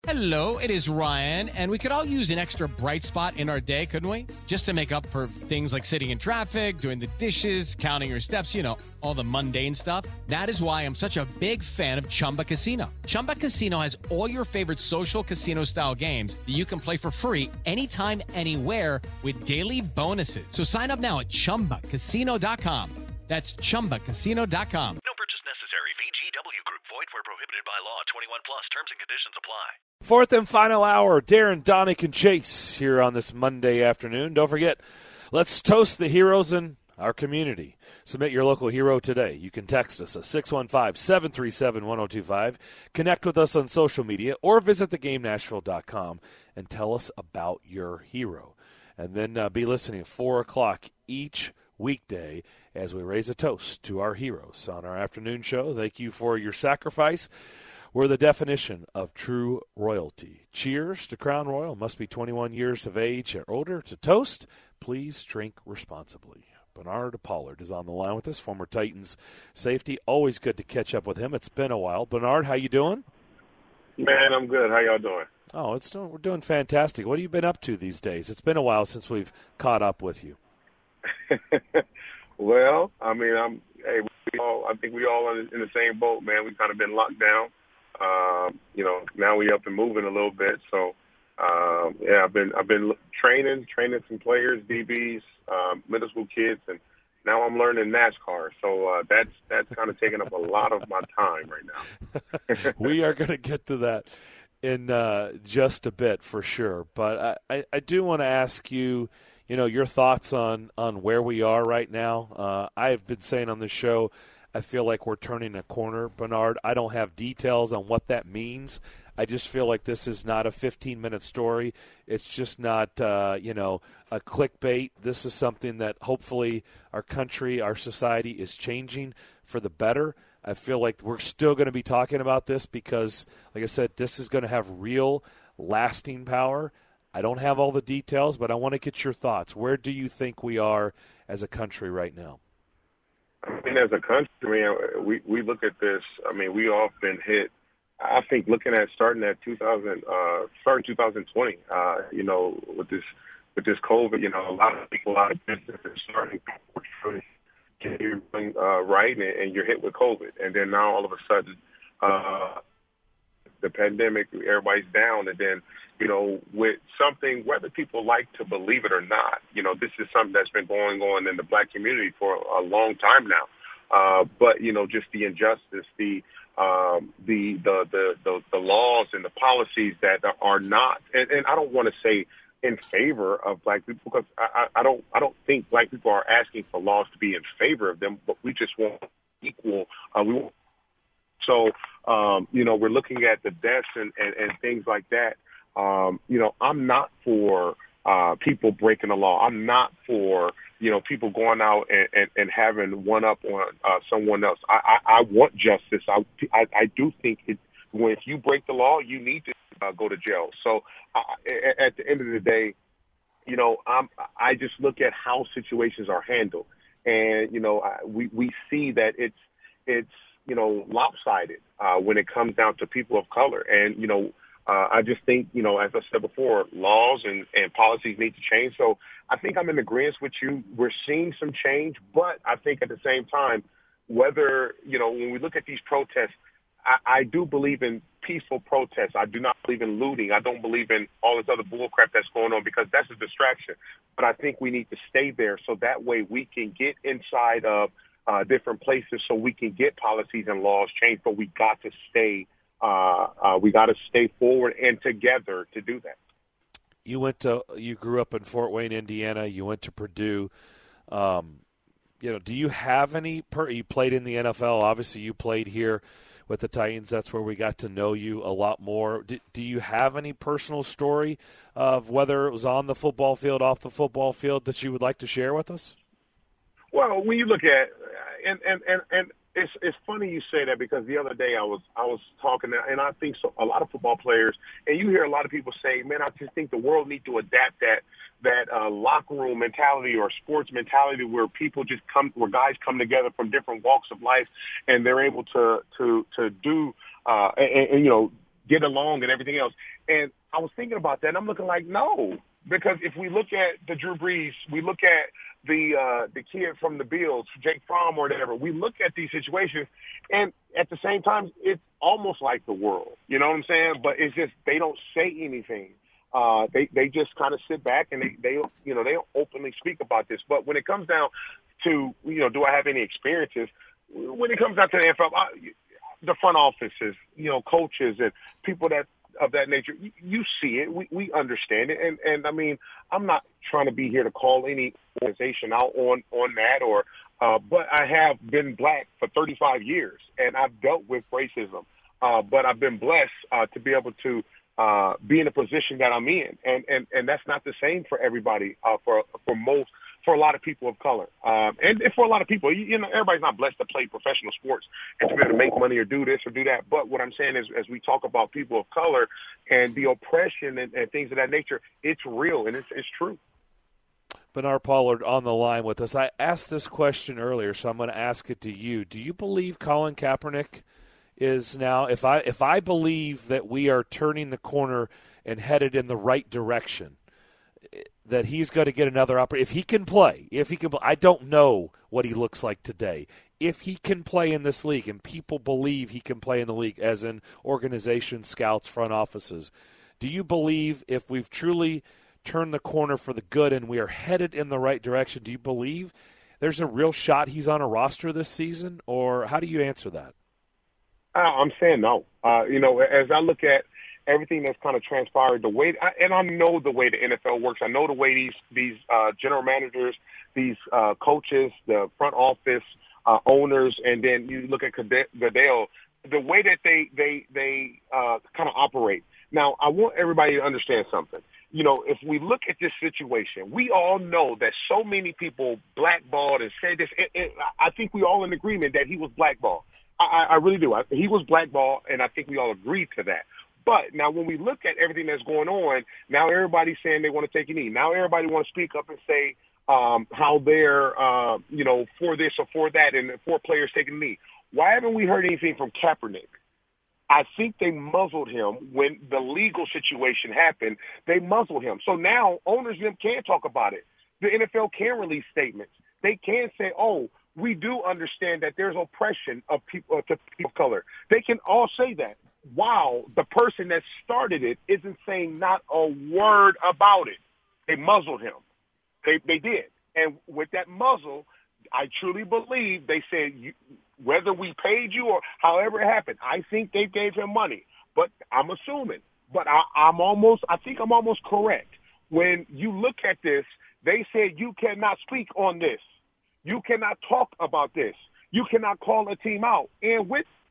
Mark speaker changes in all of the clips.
Speaker 1: Hello, it is Ryan, and we could all use an extra bright spot in our day, couldn't we? Just to make up for things like sitting in traffic, doing the dishes, counting your steps, all the mundane stuff. That is why I'm such a big fan of Chumba Casino. Chumba Casino has all your favorite social casino-style games that you can play for free anytime, anywhere with daily bonuses. So sign up now at ChumbaCasino.com. That's ChumbaCasino.com.
Speaker 2: No purchase necessary. VGW Group. Void where prohibited by law. 21 plus. Terms and conditions apply.
Speaker 3: Fourth and final hour, Darren, Donick, and Chase here on this Monday afternoon. Don't forget, let's toast the heroes in our community. Submit your local hero today. You can text us at 615-737-1025. Connect with us on social media or visit thegamenashville.com and tell us about your hero. And then be listening at 4 o'clock each weekday as we raise a toast to our heroes on our afternoon show. Thank you for your sacrifice. We're the definition of true royalty. Cheers to Crown Royal. Must be 21 years of age or older to toast. Please drink responsibly. Bernard Pollard is on the line with us, former Titans safety. Always good to catch up with him. It's been a while. Bernard, how you doing?
Speaker 4: Man, I'm good. How y'all doing?
Speaker 3: Oh, we're doing fantastic. What have you been up to these days? It's been a while since we've caught up with you.
Speaker 4: Well, I mean, I think we all in the same boat, man. We've kind of been locked down. Now we up and moving a little bit. So, I've been training some players, DBs, middle school kids, and now I'm learning NASCAR. So that's kind of taking up a lot of my time right now.
Speaker 3: We are going to get to that in just a bit for sure. But I do want to ask you, your thoughts on where we are right now. I have been saying on the show, I feel like we're turning a corner, Bernard. I don't have details on what that means. I just feel like this is not a 15-minute story. It's just not, a clickbait. This is something that hopefully our country, our society is changing for the better. I feel like we're still going to be talking about this because, like I said, this is going to have real lasting power. I don't have all the details, but I want to get your thoughts. Where do you think we are as a country right now?
Speaker 4: I mean, as a country, we look at this. I mean, we all been hit. I think looking at starting 2020, with this COVID, a lot of people, a lot of businesses starting to right, and you're hit with COVID, and then now all of a sudden, the pandemic, everybody's down, and then with something, whether people like to believe it or not, this is something that's been going on in the Black community for a long time now. But just the injustice, the laws and the policies that are not, and I don't want to say in favor of Black people, because I don't think Black people are asking for laws to be in favor of them, but we just want equal. So we're looking at the deaths and things like that. I'm not for people breaking the law. I'm not for, people going out and having one up on someone else. I want justice. I do think if you break the law, you need to go to jail. So at the end of the day, I just look at how situations are handled. And, we see that it's lopsided when it comes down to people of color. And, I just think, as I said before, laws and policies need to change. So I think I'm in agreement with you. We're seeing some change, but I think at the same time, whether, when we look at these protests, I do believe in peaceful protests. I do not believe in looting. I don't believe in all this other bullcrap that's going on because that's a distraction. But I think we need to stay there so that way we can get inside of different places so we can get policies and laws changed. But we got to stay forward and together to do that.
Speaker 3: You grew up in Fort Wayne, Indiana. You went to Purdue. Do you have any? You played in the NFL. Obviously, you played here with the Titans. That's where we got to know you a lot more. Do you have any personal story of whether it was on the football field, off the football field, that you would like to share with us?
Speaker 4: Well, when you look at and it's funny you say that because the other day I was talking and I think a lot of football players, and you hear a lot of people say, man, I just think the world needs to adapt that locker room mentality or sports mentality where people just where guys come together from different walks of life and they're able to do get along and everything else. And I was thinking about that, and I'm looking like, no, because if we look at the Drew Brees, we look at the kid from the Bills, Jake Fromm or whatever, we look at these situations, and at the same time, it's almost like the world. You know what I'm saying? But it's just they don't say anything. They just kind of sit back and they don't openly speak about this. But when it comes down to, do I have any experiences? When it comes down to the NFL, the front offices, coaches and people of that nature, you see it. We understand it. And I mean, I'm not trying to be here to call any organization out on that but I have been black for 35 years and I've dealt with racism. But I've been blessed to be able to be in a position that I'm in. And that's not the same for everybody, for a lot of people of color. And for a lot of people, everybody's not blessed to play professional sports and to be able to make money or do this or do that. But what I'm saying is, as we talk about people of color and the oppression and things of that nature, it's real and it's true.
Speaker 3: Bernard Pollard on the line with us. I asked this question earlier, so I'm going to ask it to you. Do you believe Colin Kaepernick is now, if I believe that we are turning the corner and headed in the right direction, that he's going to get another opportunity. If he can play, I don't know what he looks like today. If he can play in this league and people believe he can play in the league, as in organizations, scouts, front offices, do you believe if we've truly turned the corner for the good and we are headed in the right direction, do you believe there's a real shot he's on a roster this season? Or how do you answer that?
Speaker 4: I'm saying no. As I look at everything that's kind of transpired, I know the way the NFL works. I know the way these general managers, these coaches, the front office owners, and then you look at Goodell, the way that they kind of operate. Now, I want everybody to understand something. If we look at this situation, we all know that so many people blackballed and said this. I think we all in agreement that he was blackballed. I really do. He was blackballed, and I think we all agree to that. But now when we look at everything that's going on, now everybody's saying they want to take a knee. Now everybody wants to speak up and say how they're, for this or for that, and for players taking a knee. Why haven't we heard anything from Kaepernick? I think they muzzled him when the legal situation happened. They muzzled him. So now owners them can talk about it. The NFL can release statements. They can say, oh, we do understand that there's oppression of people to people of color. They can all say that. Wow, the person that started it isn't saying not a word about it. They muzzled him. They did. And with that muzzle, I truly believe they said, whether we paid you or however it happened, I think they gave him money. But I'm assuming. But I think I'm almost correct. When you look at this, they said you cannot speak on this. You cannot talk about this. You cannot call a team out. And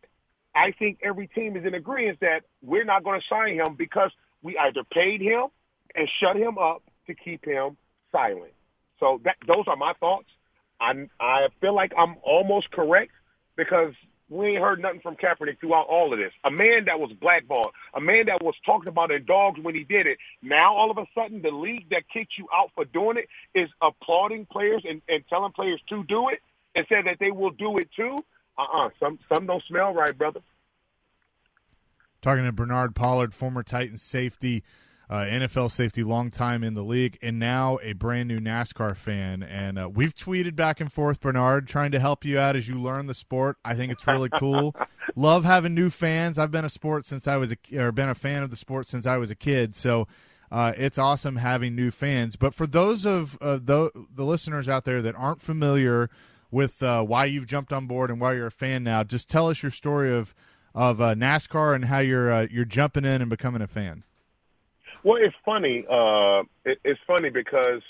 Speaker 4: I think every team is in agreement that we're not going to sign him because we either paid him and shut him up to keep him silent. So those are my thoughts. I feel like I'm almost correct because we ain't heard nothing from Kaepernick throughout all of this. A man that was blackballed, a man that was talking about in dogs when he did it. Now, all of a sudden, the league that kicked you out for doing it is applauding players and telling players to do it and said that they will do it too. Some don't smell right, brother.
Speaker 5: Talking to Bernard Pollard, former Titans safety, NFL safety, long time in the league, and now a brand new NASCAR fan. And we've tweeted back and forth, Bernard, trying to help you out as you learn the sport. I think it's really cool. Love having new fans. I've been a fan of the sport since I was a kid. So it's awesome having new fans. But for those of the listeners out there that aren't familiar with why you've jumped on board and why you're a fan now, just tell us your story of NASCAR and how you're jumping in and becoming a fan.
Speaker 4: Well, it's funny. It's funny because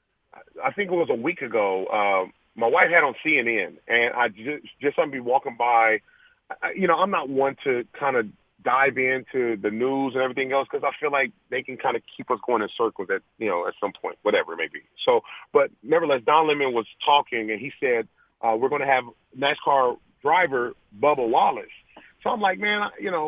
Speaker 4: I think it was a week ago. My wife had on CNN, and I just happened to be walking by. I'm not one to kind of dive into the news and everything else because I feel like they can kind of keep us going in circles at some point, whatever it may be. So, but nevertheless, Don Lemon was talking, and he said we're going to have NASCAR driver Bubba Wallace. So I'm like, man,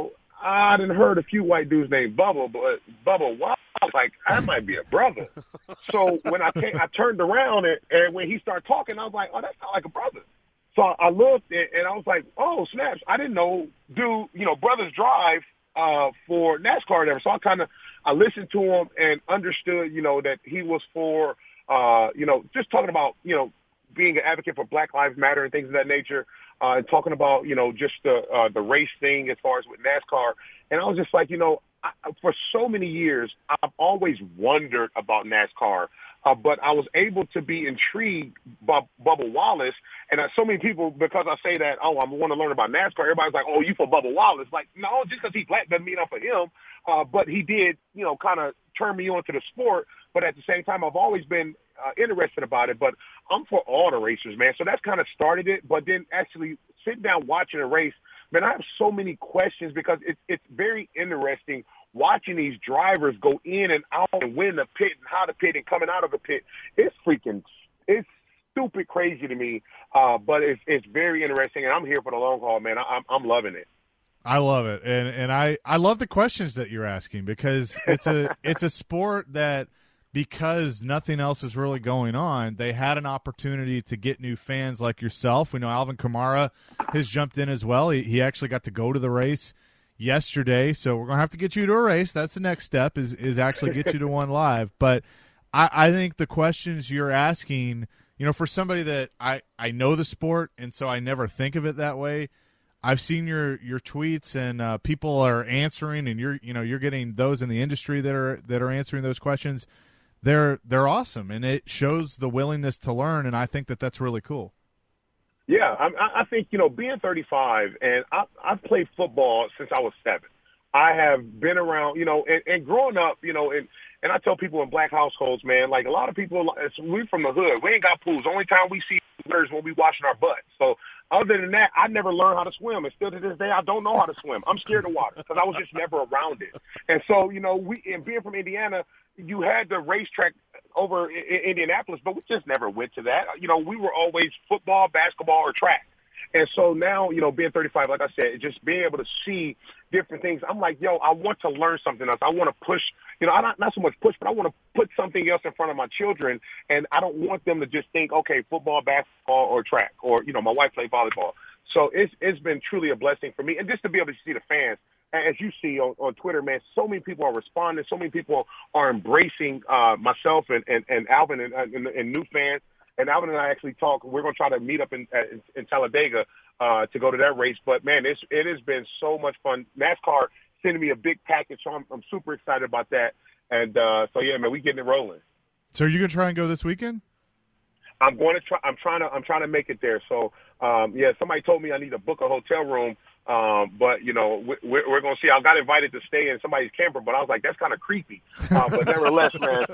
Speaker 4: I done heard a few white dudes named Bubba, but Bubba Wallace, like, that might be a brother. So when I turned around and when he started talking, I was like, oh, that sounds like a brother. So I looked and I was like, oh, snaps. I didn't know, brothers drive for NASCAR and everything. So I listened to him and understood, that he was for, just talking about, being an advocate for Black Lives Matter and things of that nature, and talking about, just the race thing as far as with NASCAR. And I was just like, for so many years, I've always wondered about NASCAR, but I was able to be intrigued by Bubba Wallace. And so many people, because I say that, I want to learn about NASCAR, everybody's like, oh, you for Bubba Wallace. Like, no, just because he's black doesn't mean I'm for him. But he did, kind of turn me on to the sport. But at the same time, I've always been interested about it. But I'm for all the racers, man. So that's kind of started it. But then actually sitting down watching a race, man, I have so many questions because it's very interesting watching these drivers go in and out and win the pit and how the pit and coming out of the pit. It's stupid crazy to me, but it's very interesting, and I'm here for the long haul, man. I'm loving it.
Speaker 5: I love it, and I love the questions that you're asking because it's a sport that, because nothing else is really going on, they had an opportunity to get new fans like yourself. We know Alvin Kamara has jumped in as well. He actually got to go to the race yesterday, so we're going to have to get you to a race. That's the next step is actually get you to one live. But I think the questions you're asking, for somebody that I know the sport, and so I never think of it that way. I've seen your tweets, and people are answering, and you're getting those in the industry that are answering those questions. They're awesome, and it shows the willingness to learn, and I think that's really cool.
Speaker 4: Yeah, I think, being 35, and I've played football since I was 7. I have been around, and growing up, and I tell people in black households, man, like a lot of people, we're from the hood. We ain't got pools. The only time we see is when we washing our butts. So other than that, I never learned how to swim. And still to this day, I don't know how to swim. I'm scared of water because I was just never around it. And so, and being from Indiana, you had the racetrack over in Indianapolis, but we just never went to that. We were always football, basketball, or track. And so now, being 35, like I said, just being able to see different things, I'm like, I want to learn something else. I want to push, not so much push, but I want to put something else in front of my children. And I don't want them to just think, okay, football, basketball, or track, or, my wife played volleyball. So it's been truly a blessing for me. And just to be able to see the fans, as you see on Twitter, man, so many people are responding. So many people are embracing myself and Alvin and new fans. And Alvin and I actually talk. We're going to try to meet up in Talladega to go to that race. But, man, it has been so much fun. NASCAR sending me a big package, so I'm super excited about that. And so, yeah, man, we getting it rolling.
Speaker 5: So are you going to try and go this weekend?
Speaker 4: I'm going to try. I'm trying to make it there. So, somebody told me I need to book a hotel room. But, we're going to see. I got invited to stay in somebody's camper, but I was like, that's kind of creepy. But nevertheless, man.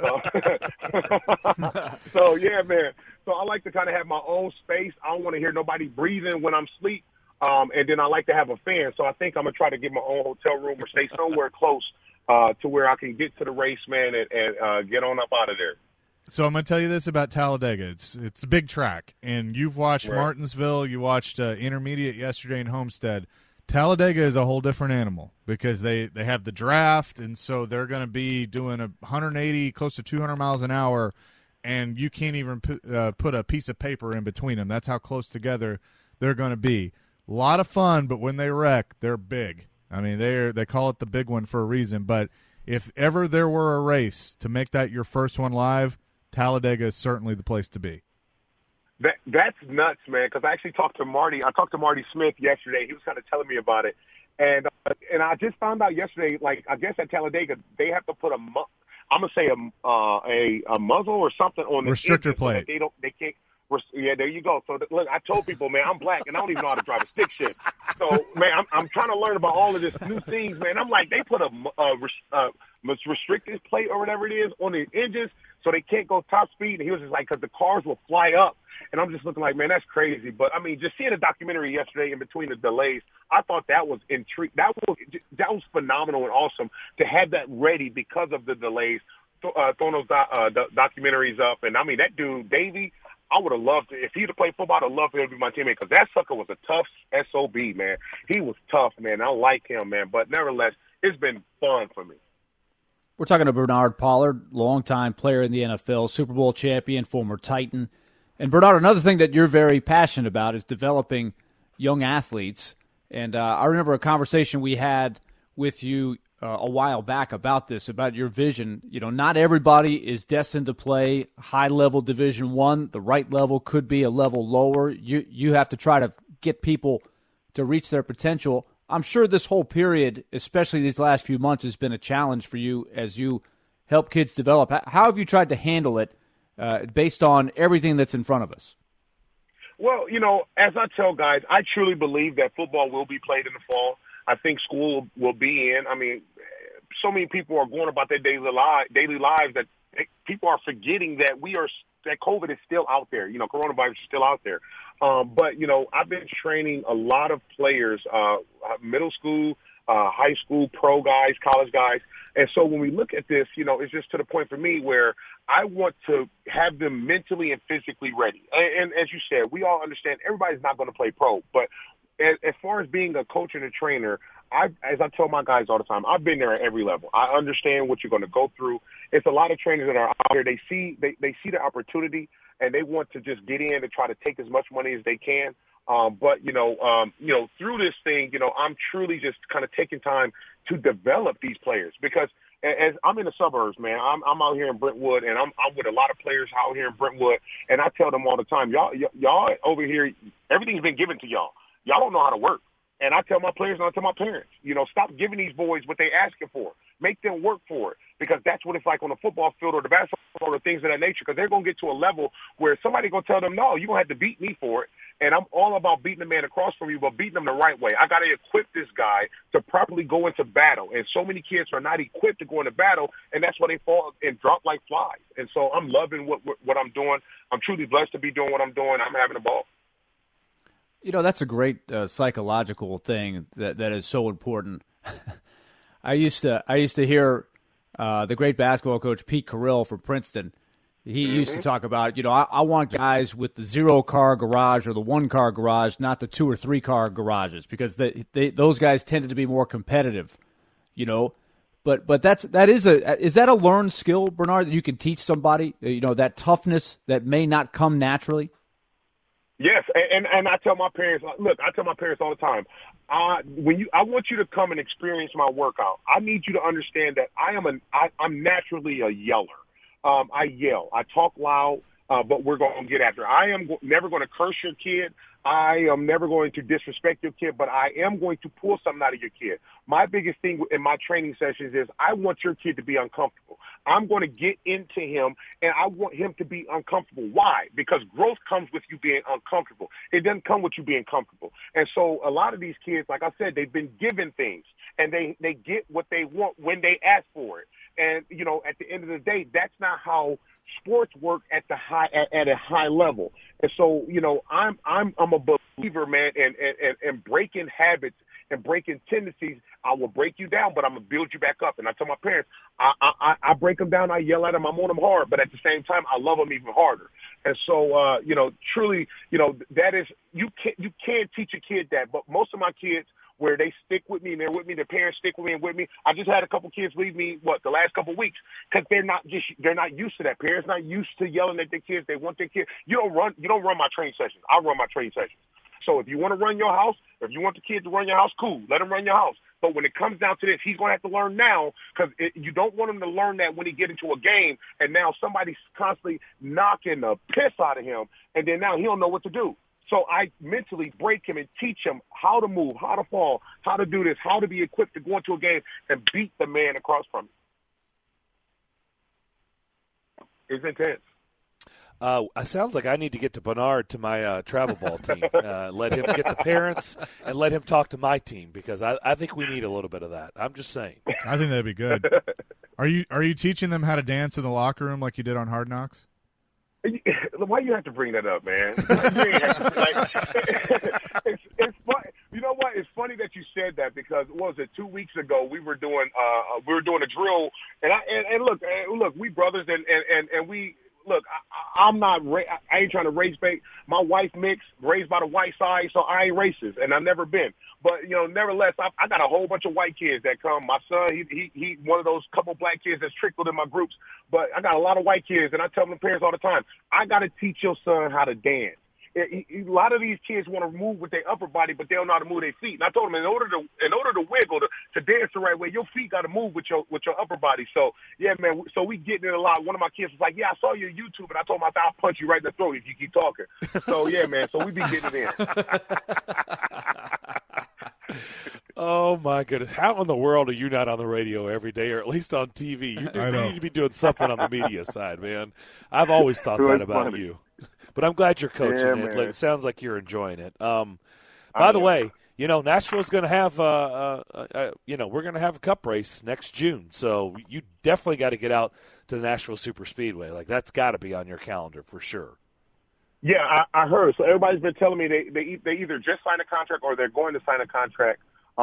Speaker 4: So, yeah, man. So I like to kind of have my own space. I don't want to hear nobody breathing when I'm asleep. And then I like to have a fan. So I think I'm going to try to get my own hotel room or stay somewhere close to where I can get to the race, man, and get on up out of there.
Speaker 5: So I'm going to tell you this about Talladega. It's a big track, and you've watched Martinsville. You watched Intermediate yesterday in Homestead. Talladega is a whole different animal because they have the draft, and so they're going to be doing 180, close to 200 miles an hour, and you can't even put a piece of paper in between them. That's how close together they're going to be. A lot of fun, but when they wreck, they're big. I mean, they call it the big one for a reason. But if ever there were a race to make that your first one live, Talladega is certainly the place to be.
Speaker 4: That's nuts, man, because I actually talked to Marty. I talked to Marty Smith yesterday. He was kind of telling me about it. And I just found out yesterday, like, I guess at Talladega, they have to put a muzzle or something on the
Speaker 5: restrictor plate.
Speaker 4: So they can't. Yeah, there you go. So look, I told people, man, I'm black and I don't even know how to drive a stick shift. So, man, I'm trying to learn about all of this new things, man. I'm like, they put a restricted plate or whatever it is on the engines so they can't go top speed. And he was just like, because the cars will fly up. And I'm just looking like, man, that's crazy. But, I mean, just seeing a documentary yesterday in between the delays, I thought that was intriguing. That was phenomenal and awesome to have that ready because of the delays, throwing those documentaries up. And, I mean, that dude, Davey, I would have loved it. If he'd have played football, I'd have loved for him to be my teammate because that sucker was a tough SOB, man. He was tough, man. I like him, man. But nevertheless, it's been fun for me.
Speaker 6: We're talking to Bernard Pollard, longtime player in the NFL, Super Bowl champion, former Titan. And, Bernard, another thing that you're very passionate about is developing young athletes. And I remember a conversation we had with you a while back about this, about your vision. You know, not everybody is destined to play high-level Division I. The right level could be a level lower. You have to try to get people to reach their potential. I'm sure this whole period, especially these last few months, has been a challenge for you as you help kids develop. How have you tried to handle it based on everything that's in front of us?
Speaker 4: Well, you know, as I tell guys, I truly believe that football will be played in the fall. I think school will be in. I mean, so many people are going about their daily lives that people are forgetting that that COVID is still out there. You know, coronavirus is still out there. But, you know, I've been training a lot of players, middle school, high school, pro guys, college guys. And so when we look at this, you know, it's just to the point for me where I want to have them mentally and physically ready. And as you said, we all understand everybody's not going to play pro. But as far as being a coach and a trainer, as I tell my guys all the time, I've been there at every level. I understand what you're going to go through. It's a lot of trainers that are out there. They see the opportunity and they want to just get in and try to take as much money as they can. But you know, through this thing, you know, I'm truly just kind of taking time to develop these players because as I'm in the suburbs, man, I'm out here in Brentwood and I'm with a lot of players out here in Brentwood. And I tell them all the time, y'all over here, everything's been given to y'all. Y'all don't know how to work. And I tell my players and I tell my parents, you know, stop giving these boys what they asking for. Make them work for it because that's what it's like on the football field or the basketball field or things of that nature because they're going to get to a level where somebody going to tell them, no, you're going to have to beat me for it. And I'm all about beating the man across from you, but beating them the right way. I got to equip this guy to properly go into battle. And so many kids are not equipped to go into battle, and that's why they fall and drop like flies. And so I'm loving what I'm doing. I'm truly blessed to be doing what I'm doing. I'm having a ball.
Speaker 6: You know, that's a great psychological thing that is so important. I used to hear the great basketball coach Pete Carrill from Princeton. He used to talk about, you know, I want guys with the 0-car garage or the 1-car garage, not the 2 or 3-car garages, because those guys tended to be more competitive, you know. But is that a learned skill, Bernard, that you can teach somebody? You know, that toughness that may not come naturally.
Speaker 4: Yes, and I tell my parents, look, I tell my parents all the time, I want you to come and experience my workout. I need you to understand that I'm naturally a yeller. I yell, I talk loud, but we're going to get after it. I am never going to curse your kid. I am never going to disrespect your kid, but I am going to pull something out of your kid. My biggest thing in my training sessions is I want your kid to be uncomfortable. I'm going to get into him, and I want him to be uncomfortable. Why? Because growth comes with you being uncomfortable. It doesn't come with you being comfortable. And so a lot of these kids, like I said, they've been given things, and they get what they want when they ask for it. And, you know, at the end of the day, that's not how sports work at a high level. And so, you know, I'm a believer, man, and breaking habits and breaking tendencies. I will break you down, but I'm going to build you back up. And I tell my parents, I break them down, I yell at them, I'm on them hard, but at the same time, I love them even harder. And so, you know, truly, you know, that is, you can't teach a kid that, but most of my kids, where they stick with me and they're with me, their parents stick with me and with me. I just had a couple kids leave me, the last couple of weeks, because they're not used to that. Parents not used to yelling at their kids. They want their kids. You don't run my training sessions. I run my training sessions. So if you want to run your house, if you want the kid to run your house, cool, let him run your house. But when it comes down to this, he's going to have to learn now because you don't want him to learn that when he get into a game and now somebody's constantly knocking the piss out of him, and then now he don't know what to do. So I mentally break him and teach him how to move, how to fall, how to do this, how to be equipped to go into a game and beat the man across from him. It's intense.
Speaker 3: It sounds like I need to get to Bernard to my travel ball team. Let him get the parents and let him talk to my team because I think we need a little bit of that. I'm just saying.
Speaker 5: I think that'd be good. Are you teaching them how to dance in the locker room like you did on Hard Knocks?
Speaker 4: Why you have to bring that up, man? It's funny. You know what? It's funny that you said that because what was it 2 weeks ago we were doing a drill and look, we brothers and we. Look, I'm not. I ain't trying to race bait. My wife mixed, raised by the white side, so I ain't racist, and I've never been. But you know, nevertheless, I got a whole bunch of white kids that come. My son, he one of those couple black kids that's trickled in my groups. But I got a lot of white kids, and I tell my parents all the time, I got to teach your son how to dance. A lot of these kids want to move with their upper body, but they don't know how to move their feet. And I told them in order to wiggle, to dance the right way, your feet got to move with your upper body. So yeah, man. So we getting it a lot. One of my kids was like, "Yeah, I saw you on YouTube," and I told him I'll punch you right in the throat if you keep talking. So yeah, man. So we be getting it in.
Speaker 3: Oh, my goodness. How in the world are you not on the radio every day or at least on TV? You need to be doing something on the media side, man. I've always thought that about you. But I'm glad you're coaching it. It sounds like you're enjoying it. By the way, Nashville's going to have, we're going to have a cup race next June. So you definitely got to get out to the Nashville Super Speedway. Like, that's got to be on your calendar for sure.
Speaker 4: Yeah, I heard. So everybody's been telling me they either just signed a contract or they're going to sign a contract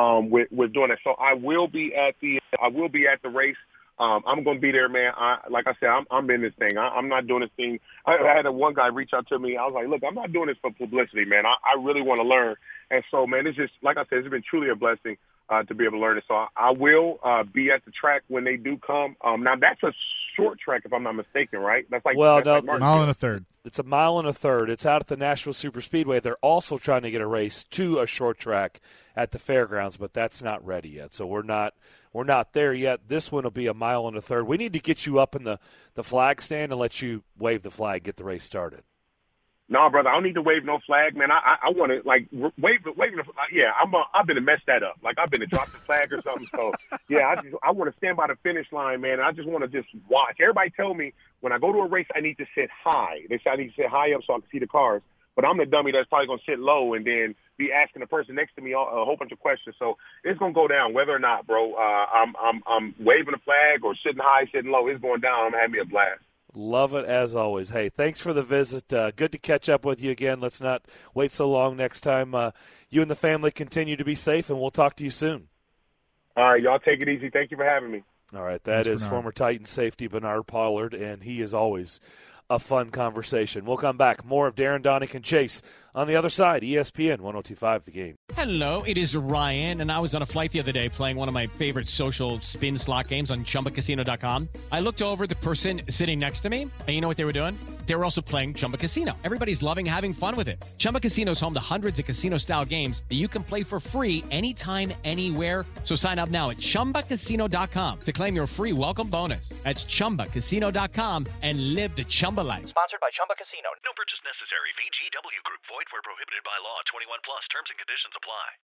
Speaker 4: with doing it. So I will be at the race. I'm going to be there, man. Like I said, I'm in this thing. I'm not doing this thing. I had one guy reach out to me. I was like, look, I'm not doing this for publicity, man. I really want to learn. And so, man, it's just, like I said, it's been truly a blessing to be able to learn it. So I will be at the track when they do come. Now, that's a short track, if I'm not mistaken, right? That's like,
Speaker 5: mile and a third.
Speaker 3: It's a mile and a third. It's out at the Nashville Super Speedway. They're also trying to get a race to a short track at the fairgrounds, but that's not ready yet. So we're not there yet. This one will be a mile and a third. We need to get you up in the flag stand and let you wave the flag, get the race started.
Speaker 4: No, brother, I don't need to wave no flag, man. I want to wave the yeah. I've been to mess that up. Like I've been to drop the flag or something. So yeah, I want to stand by the finish line, man. I just want to just watch. Everybody tell me when I go to a race, I need to sit high. They say I need to sit high up so I can see the cars. But I'm the dummy that's probably going to sit low and then be asking the person next to me a whole bunch of questions. So it's going to go down whether or not, bro. I'm waving the flag or sitting high, sitting low. It's going down. I'm having me a blast.
Speaker 3: Love it as always. Hey, thanks for the visit. Good to catch up with you again. Let's not wait so long next time. You and the family continue to be safe, and we'll talk to you soon.
Speaker 4: All right, y'all take it easy. Thank you for having me.
Speaker 3: All right, that is former Titans safety Bernard Pollard, and he is always a fun conversation. We'll come back. More of Darren, Donick, and Chase on the other side, ESPN 102.5 The Game.
Speaker 1: Hello, it is Ryan, and I was on a flight the other day playing one of my favorite social spin slot games on ChumbaCasino.com. I looked over at the person sitting next to me, and you know what they were doing? They were also playing Chumba Casino. Everybody's loving having fun with it. Chumba Casino is home to hundreds of casino-style games that you can play for free anytime, anywhere. So sign up now at ChumbaCasino.com to claim your free welcome bonus. That's ChumbaCasino.com and live the Chumba life.
Speaker 2: Sponsored by Chumba Casino. No purchase necessary. VGW Group. Void where prohibited by law. 21 plus. Terms and conditions apply.